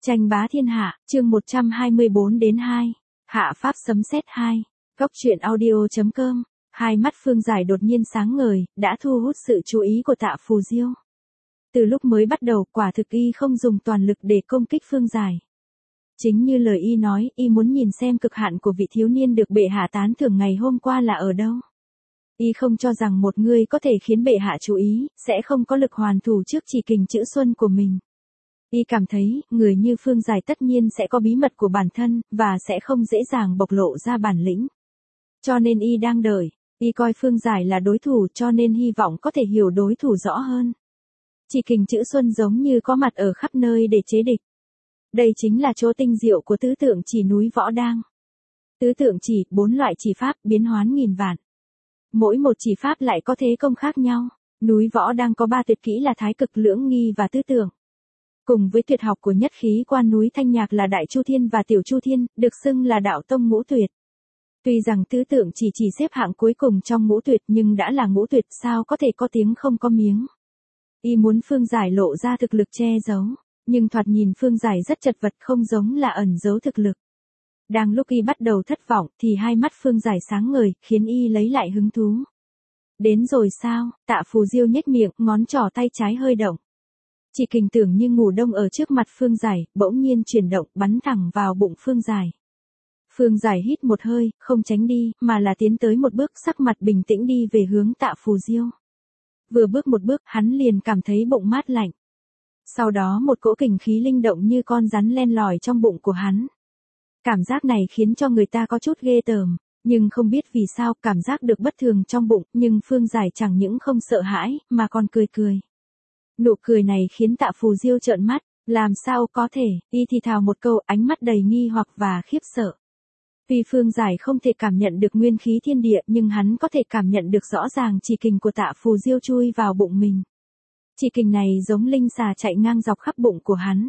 Tranh bá thiên hạ, chương 124 đến 2. Hạ pháp sấm sét 2. Góc truyện audio.com. Hai mắt Phương Giải đột nhiên sáng ngời, đã thu hút sự chú ý của Tạ Phù Diêu. Từ lúc mới bắt đầu, quả thực y không dùng toàn lực để công kích Phương Giải. Chính như lời y nói, y muốn nhìn xem cực hạn của vị thiếu niên được bệ hạ tán thưởng ngày hôm qua là ở đâu. Y không cho rằng một người có thể khiến bệ hạ chú ý, sẽ không có lực hoàn thủ trước chỉ kình chữ xuân của mình. Y cảm thấy, người như Phương Giải tất nhiên sẽ có bí mật của bản thân, và sẽ không dễ dàng bộc lộ ra bản lĩnh. Cho nên y đang đợi, y coi Phương Giải là đối thủ cho nên hy vọng có thể hiểu đối thủ rõ hơn. Chỉ kình chữ xuân giống như có mặt ở khắp nơi để chế địch. Đây chính là chỗ tinh diệu của tứ tượng chỉ núi Võ Đang. Tứ tượng chỉ, 4 loại chỉ pháp biến hoán nghìn vạn. Mỗi một chỉ pháp lại có thế công khác nhau. Núi Võ Đang có 3 tuyệt kỹ là Thái Cực, Lưỡng Nghi và Tứ Tượng. Cùng với tuyệt học của nhất khí quan núi Thanh Nhạc là Đại Chu Thiên và Tiểu Chu Thiên, được xưng là đạo tông ngũ tuyệt. Tuy rằng tứ tượng chỉ xếp hạng cuối cùng trong ngũ tuyệt nhưng đã là ngũ tuyệt, sao có thể có tiếng không có miếng. Y muốn Phương Giải lộ ra thực lực che giấu, nhưng thoạt nhìn Phương Giải rất chật vật, không giống là ẩn giấu thực lực. Đang lúc y bắt đầu thất vọng thì hai mắt Phương Giải sáng ngời, khiến y lấy lại hứng thú. Đến rồi sao? Tạ Phù Diêu nhếch miệng, ngón trỏ tay trái hơi động. Chỉ kình tưởng như ngủ đông ở trước mặt Phương Giải, bỗng nhiên chuyển động, bắn thẳng vào bụng Phương Giải. Phương Giải hít một hơi, không tránh đi, mà là tiến tới một bước, sắc mặt bình tĩnh đi về hướng Tạ Phù Diêu. Vừa bước một bước, hắn liền cảm thấy bụng mát lạnh. Sau đó một cỗ kình khí linh động như con rắn len lỏi trong bụng của hắn. Cảm giác này khiến cho người ta có chút ghê tởm, nhưng không biết vì sao cảm giác được bất thường trong bụng, nhưng Phương Giải chẳng những không sợ hãi, mà còn cười cười. Nụ cười này khiến Tạ Phù Diêu trợn mắt, làm sao có thể, y thì thào một câu, ánh mắt đầy nghi hoặc và khiếp sợ. Tuy Phương Giải không thể cảm nhận được nguyên khí thiên địa nhưng hắn có thể cảm nhận được rõ ràng chỉ kình của Tạ Phù Diêu chui vào bụng mình. Chỉ kình này giống linh xà chạy ngang dọc khắp bụng của hắn.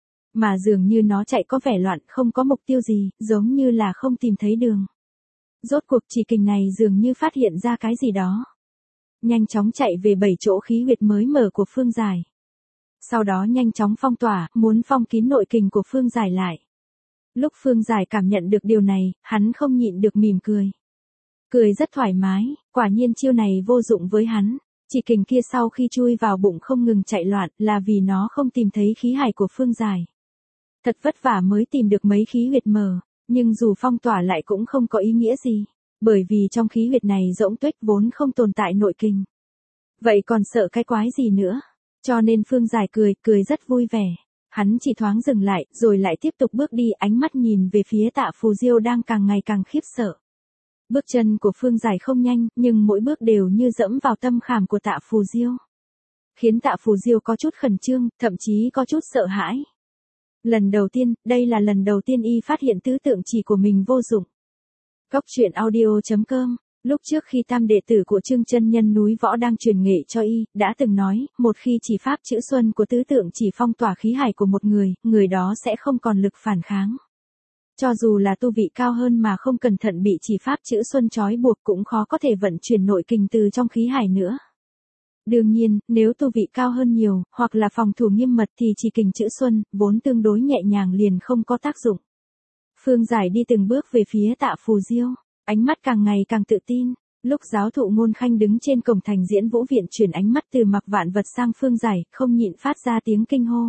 Mà dường như nó chạy có vẻ loạn, không có mục tiêu gì, giống như là không tìm thấy đường. Rốt cuộc chỉ kình này dường như phát hiện ra cái gì đó. Nhanh chóng chạy về 7 chỗ khí huyệt mới mở của Phương Giải. Sau đó nhanh chóng phong tỏa, muốn phong kín nội kình của Phương Giải lại. Lúc Phương Giải cảm nhận được điều này, hắn không nhịn được mỉm cười. Cười rất thoải mái, quả nhiên chiêu này vô dụng với hắn. Chỉ kình kia sau khi chui vào bụng không ngừng chạy loạn là vì nó không tìm thấy khí hải của Phương Giải. Thật vất vả mới tìm được mấy khí huyệt mở, nhưng dù phong tỏa lại cũng không có ý nghĩa gì. Bởi vì trong khí huyệt này rỗng tuếch vốn không tồn tại nội kình. Vậy còn sợ cái quái gì nữa? Cho nên Phương Giải cười rất vui vẻ. Hắn chỉ thoáng dừng lại, rồi lại tiếp tục bước đi, ánh mắt nhìn về phía Tạ Phù Diêu đang càng ngày càng khiếp sợ. Bước chân của Phương Giải không nhanh, nhưng mỗi bước đều như dẫm vào tâm khảm của Tạ Phù Diêu. Khiến Tạ Phù Diêu có chút khẩn trương, thậm chí có chút sợ hãi. Lần đầu tiên, đây là lần đầu tiên y phát hiện tứ tượng chỉ của mình vô dụng. Góc truyện audio.com. Lúc trước khi tam đệ tử của Trương Chân Nhân núi Võ đang truyền nghệ cho y, đã từng nói, một khi chỉ pháp chữ xuân của tứ tượng chỉ phong tỏa khí hải của một người đó sẽ không còn lực phản kháng. Cho dù là tu vị cao hơn mà không cẩn thận bị chỉ pháp chữ xuân trói buộc cũng khó có thể vận chuyển nội kình từ trong khí hải nữa. Đương nhiên, nếu tu vị cao hơn nhiều, hoặc là phòng thủ nghiêm mật thì chỉ kình chữ xuân, vốn tương đối nhẹ nhàng liền không có tác dụng. Phương Giải đi từng bước về phía Tạ Phù Diêu, ánh mắt càng ngày càng tự tin. Lúc giáo thụ Ngôn Khanh đứng trên cổng thành Diễn Vũ Viện chuyển ánh mắt từ Mặc Vạn Vật sang Phương Giải, không nhịn phát ra tiếng kinh hô.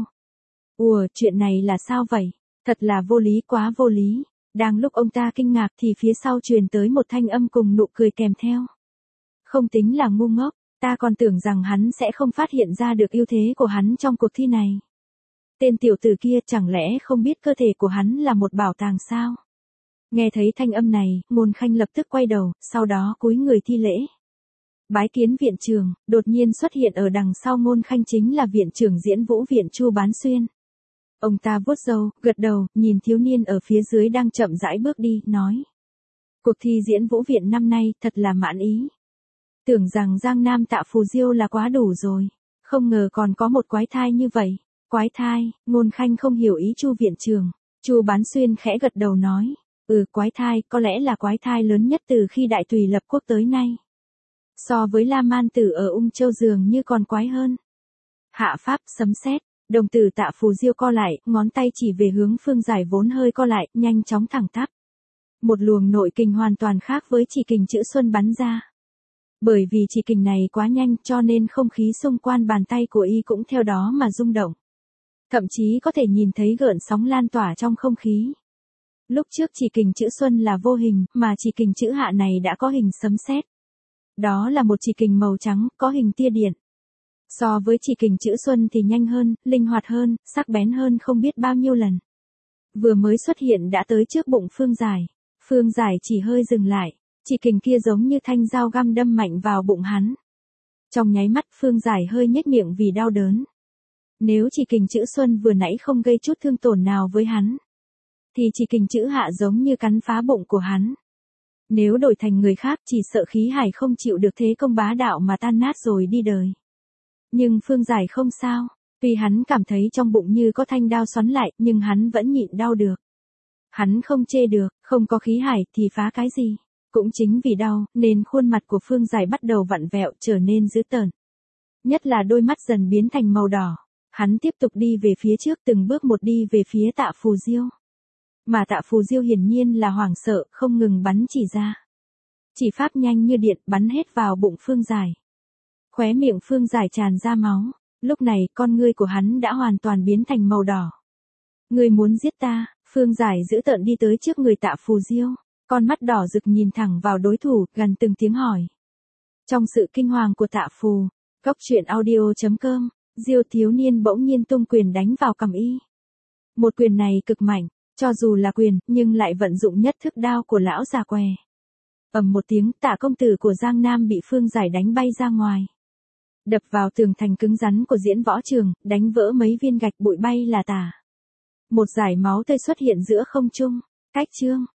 Ủa, chuyện này là sao vậy? Thật là vô lý, quá vô lý. Đang lúc ông ta kinh ngạc thì phía sau truyền tới một thanh âm cùng nụ cười kèm theo. Không tính là ngu ngốc, ta còn tưởng rằng hắn sẽ không phát hiện ra được ưu thế của hắn trong cuộc thi này. Tên tiểu tử kia chẳng lẽ không biết cơ thể của hắn là một bảo tàng sao? Nghe thấy thanh âm này, Ngôn Khanh lập tức quay đầu, sau đó cúi người thi lễ. Bái kiến viện trưởng, đột nhiên xuất hiện ở đằng sau Ngôn Khanh chính là viện trưởng Diễn Vũ Viện Chu Bán Xuyên. Ông ta vuốt râu, gật đầu, nhìn thiếu niên ở phía dưới đang chậm rãi bước đi, nói. Cuộc thi Diễn Vũ Viện năm nay thật là mãn ý. Tưởng rằng Giang Nam Tạ Phù Diêu là quá đủ rồi, không ngờ còn có một quái thai như vậy. Quái thai, Ngôn Khanh không hiểu ý Chu viện trưởng. Chu Bán Xuyên khẽ gật đầu nói. Quái thai, có lẽ là quái thai lớn nhất từ khi Đại Tùy lập quốc tới nay. So với La Man Tử ở Ung Châu dường như còn quái hơn. Hạ pháp sấm sét, Đồng tử Tạ Phù Diêu co lại, ngón tay chỉ về hướng Phương Giải vốn hơi co lại, nhanh chóng thẳng tắp. Một luồng nội kình hoàn toàn khác với chỉ kình chữ Xuân bắn ra. Bởi vì chỉ kình này quá nhanh cho nên không khí xung quanh bàn tay của y cũng theo đó mà rung động. Thậm chí có thể nhìn thấy gợn sóng lan tỏa trong không khí. Lúc trước chỉ kình chữ Xuân là vô hình, mà chỉ kình chữ Hạ này đã có hình sấm sét. Đó là một chỉ kình màu trắng, có hình tia điện. So với chỉ kình chữ Xuân thì nhanh hơn, linh hoạt hơn, sắc bén hơn không biết bao nhiêu lần. Vừa mới xuất hiện đã tới trước bụng Phương Giải. Phương Giải chỉ hơi dừng lại, chỉ kình kia giống như thanh dao găm đâm mạnh vào bụng hắn. Trong nháy mắt Phương Giải hơi nhếch miệng vì đau đớn. Nếu chỉ kình chữ Xuân vừa nãy không gây chút thương tổn nào với hắn, thì chỉ kình chữ Hạ giống như cắn phá bụng của hắn. Nếu đổi thành người khác chỉ sợ khí hải không chịu được thế công bá đạo mà tan nát rồi đi đời. Nhưng Phương Giải không sao, vì hắn cảm thấy trong bụng như có thanh đao xoắn lại, nhưng hắn vẫn nhịn đau được. Hắn không chê được, không có khí hải thì phá cái gì. Cũng chính vì đau, nên khuôn mặt của Phương Giải bắt đầu vặn vẹo trở nên dữ tợn. Nhất là đôi mắt dần biến thành màu đỏ. Hắn tiếp tục đi về phía trước từng bước một đi về phía Tạ Phù Diêu. Mà Tạ Phù Diêu hiển nhiên là hoảng sợ, không ngừng bắn chỉ ra. Chỉ pháp nhanh như điện bắn hết vào bụng Phương Giải. Khóe miệng Phương Giải tràn ra máu. Lúc này con ngươi của hắn đã hoàn toàn biến thành màu đỏ. Ngươi muốn giết ta? Phương Giải dữ tợn đi tới trước người Tạ Phù Diêu. Con mắt đỏ rực nhìn thẳng vào đối thủ, gần từng tiếng hỏi. Trong sự kinh hoàng của Tạ Phù, goctruyện.audio.com, Diêu thiếu niên bỗng nhiên tung quyền đánh vào cằm y. Một quyền này cực mạnh, cho dù là quyền, nhưng lại vận dụng nhất thức đao của lão già què. Ầm một tiếng, Tạ công tử của Giang Nam bị Phương Giải đánh bay ra ngoài. Đập vào tường thành cứng rắn của diễn võ trường, đánh vỡ mấy viên gạch bụi bay là tả. Một dải máu tươi xuất hiện giữa không trung. Cách chương.